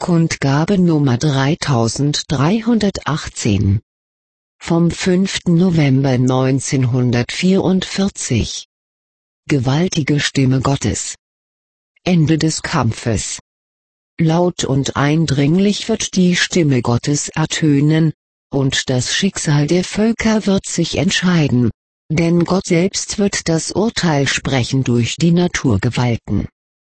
Kundgabe Nummer 3318 vom 5. November 1944. Gewaltige Stimme Gottes. Ende des Kampfes. Laut und eindringlich wird die Stimme Gottes ertönen, und das Schicksal der Völker wird sich entscheiden, denn Gott selbst wird das Urteil sprechen durch die Naturgewalten.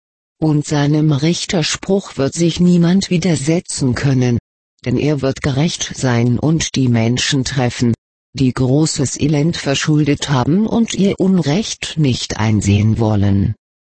Und seinem Richterspruch wird sich niemand widersetzen können, denn er wird gerecht sein und die Menschen treffen, die großes Elend verschuldet haben und ihr Unrecht nicht einsehen wollen.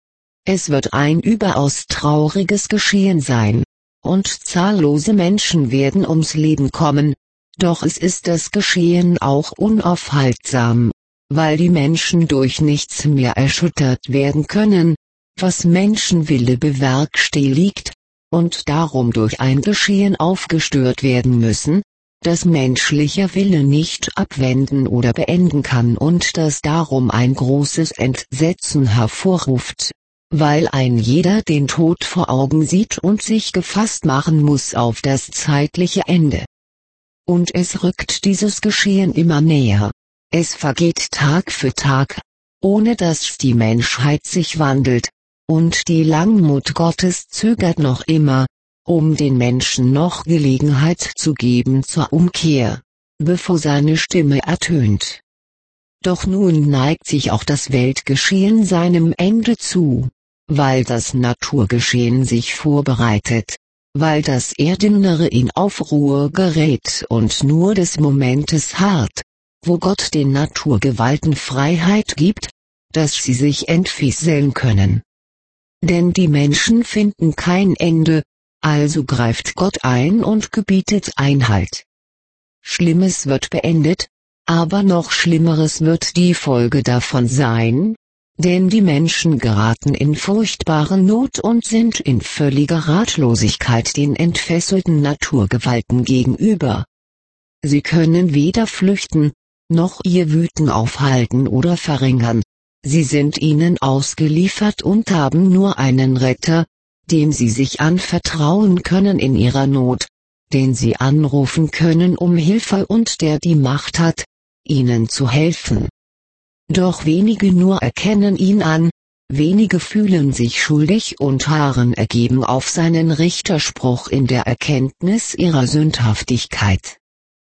Es wird ein überaus trauriges Geschehen sein, und zahllose Menschen werden ums Leben kommen, doch es ist das Geschehen auch unaufhaltsam, weil die Menschen durch nichts mehr erschüttert werden können, was Menschenwille bewerkstelligt, und darum durch ein Geschehen aufgestört werden müssen, das menschlicher Wille nicht abwenden oder beenden kann und das darum ein großes Entsetzen hervorruft, weil ein jeder den Tod vor Augen sieht und sich gefasst machen muss auf das zeitliche Ende. Und es rückt dieses Geschehen immer näher. Es vergeht Tag für Tag, ohne dass die Menschheit sich wandelt, und die Langmut Gottes zögert noch immer, um den Menschen noch Gelegenheit zu geben zur Umkehr, bevor seine Stimme ertönt. Doch nun neigt sich auch das Weltgeschehen seinem Ende zu, weil das Naturgeschehen sich vorbereitet, weil das Erdinnere in Aufruhr gerät und nur des Momentes harrt, wo Gott den Naturgewalten Freiheit gibt, dass sie sich entfesseln können. Denn die Menschen finden kein Ende, also greift Gott ein und gebietet Einhalt. Schlimmes wird beendet, aber noch Schlimmeres wird die Folge davon sein, denn die Menschen geraten in furchtbare Not und sind in völliger Ratlosigkeit den entfesselten Naturgewalten gegenüber. Sie können weder flüchten, noch ihr Wüten aufhalten oder verringern. Sie sind ihnen ausgeliefert und haben nur einen Retter, dem sie sich anvertrauen können in ihrer Not, den sie anrufen können um Hilfe und der die Macht hat, ihnen zu helfen. Doch wenige nur erkennen ihn an, wenige fühlen sich schuldig und harren ergeben auf seinen Richterspruch in der Erkenntnis ihrer Sündhaftigkeit.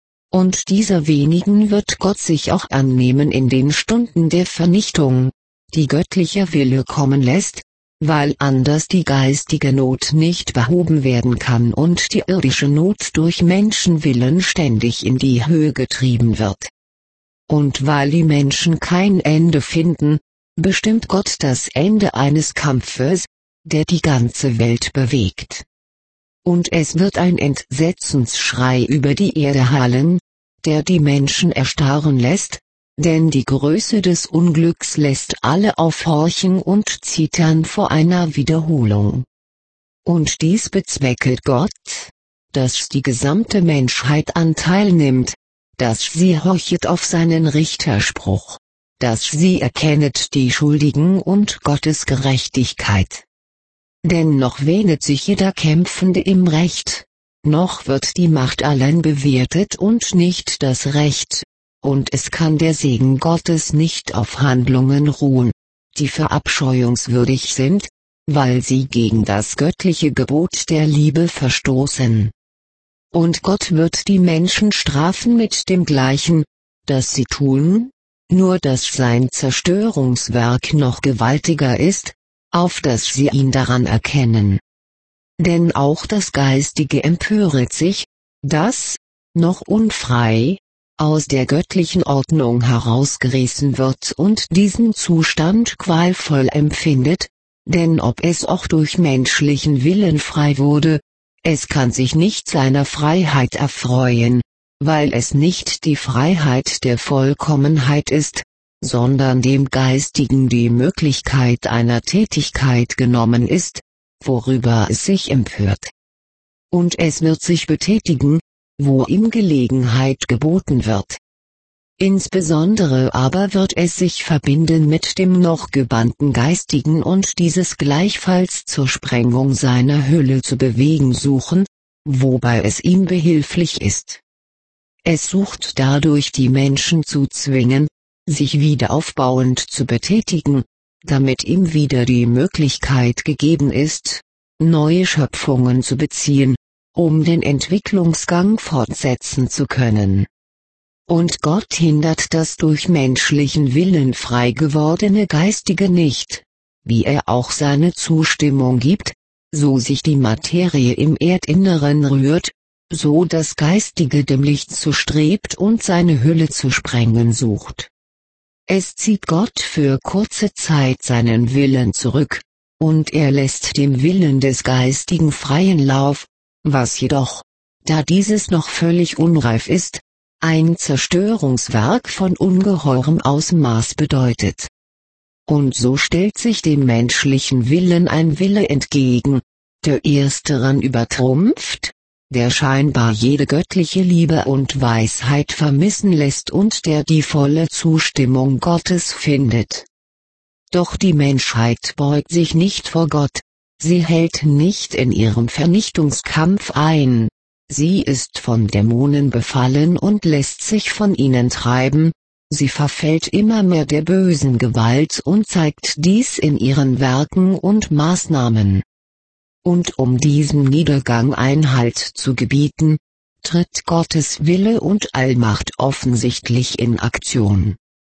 Und dieser wenigen wird Gott sich auch annehmen in den Stunden der Vernichtung, die göttlicher Wille kommen lässt, weil anders die geistige Not nicht behoben werden kann und die irdische Not durch Menschenwillen ständig in die Höhe getrieben wird. Und weil die Menschen kein Ende finden, bestimmt Gott das Ende eines Kampfes, der die ganze Welt bewegt. Und es wird ein Entsetzensschrei über die Erde hallen, der die Menschen erstarren lässt, denn die Größe des Unglücks lässt alle aufhorchen und zittern vor einer Wiederholung. Und dies bezwecket Gott, dass die gesamte Menschheit Anteil nimmt, dass sie horchet auf seinen Richterspruch, dass sie erkennet die Schuldigen und Gottes Gerechtigkeit. Denn noch wähnet sich jeder Kämpfende im Recht, noch wird die Macht allein bewertet und nicht das Recht, und es kann der Segen Gottes nicht auf Handlungen ruhen, die verabscheuungswürdig sind, weil sie gegen das göttliche Gebot der Liebe verstoßen. Und Gott wird die Menschen strafen mit dem Gleichen, das sie tun, nur dass sein Zerstörungswerk noch gewaltiger ist, auf dass sie ihn daran erkennen. Denn auch das Geistige empöret sich, das, noch unfrei, aus der göttlichen Ordnung herausgerissen wird und diesen Zustand qualvoll empfindet, denn ob es auch durch menschlichen Willen frei wurde, es kann sich nicht seiner Freiheit erfreuen, weil es nicht die Freiheit der Vollkommenheit ist, sondern dem Geistigen die Möglichkeit einer Tätigkeit genommen ist, worüber es sich empört. Und es wird sich betätigen, wo ihm Gelegenheit geboten wird. Insbesondere aber wird es sich verbinden mit dem noch gebannten Geistigen und dieses gleichfalls zur Sprengung seiner Hülle zu bewegen suchen, wobei es ihm behilflich ist. Es sucht dadurch die Menschen zu zwingen, sich wieder aufbauend zu betätigen, damit ihm wieder die Möglichkeit gegeben ist, neue Schöpfungen zu beziehen, um den Entwicklungsgang fortsetzen zu können. Und Gott hindert das durch menschlichen Willen frei gewordene Geistige nicht, wie er auch seine Zustimmung gibt, so sich die Materie im Erdinneren rührt, so das Geistige dem Licht zustrebt und seine Hülle zu sprengen sucht. Es zieht Gott für kurze Zeit seinen Willen zurück, und er lässt dem Willen des Geistigen freien Lauf, was jedoch, da dieses noch völlig unreif ist, ein Zerstörungswerk von ungeheurem Ausmaß bedeutet. Und so stellt sich dem menschlichen Willen ein Wille entgegen, der ersteren übertrumpft, der scheinbar jede göttliche Liebe und Weisheit vermissen lässt und der die volle Zustimmung Gottes findet. Doch die Menschheit beugt sich nicht vor Gott, sie hält nicht in ihrem Vernichtungskampf ein. Sie ist von Dämonen befallen und lässt sich von ihnen treiben, sie verfällt immer mehr der bösen Gewalt und zeigt dies in ihren Werken und Maßnahmen. Und um diesem Niedergang Einhalt zu gebieten, tritt Gottes Wille und Allmacht offensichtlich in Aktion.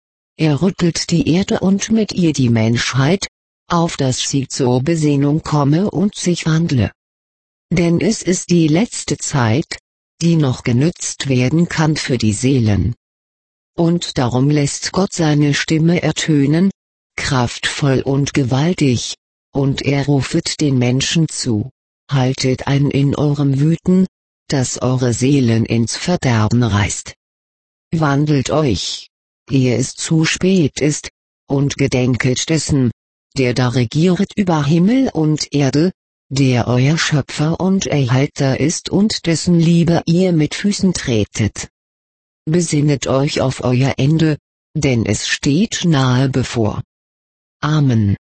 Er rüttelt die Erde und mit ihr die Menschheit, auf dass sie zur Besinnung komme und sich wandle. Denn es ist die letzte Zeit, die noch genützt werden kann für die Seelen. Und darum lässt Gott seine Stimme ertönen, kraftvoll und gewaltig, und er rufet den Menschen zu: Haltet ein in eurem Wüten, das eure Seelen ins Verderben reißt. Wandelt euch, ehe es zu spät ist, und gedenket dessen, der da regieret über Himmel und Erde, der euer Schöpfer und Erhalter ist und dessen Liebe ihr mit Füßen tretet. Besinnet euch auf euer Ende, denn es steht nahe bevor. Amen.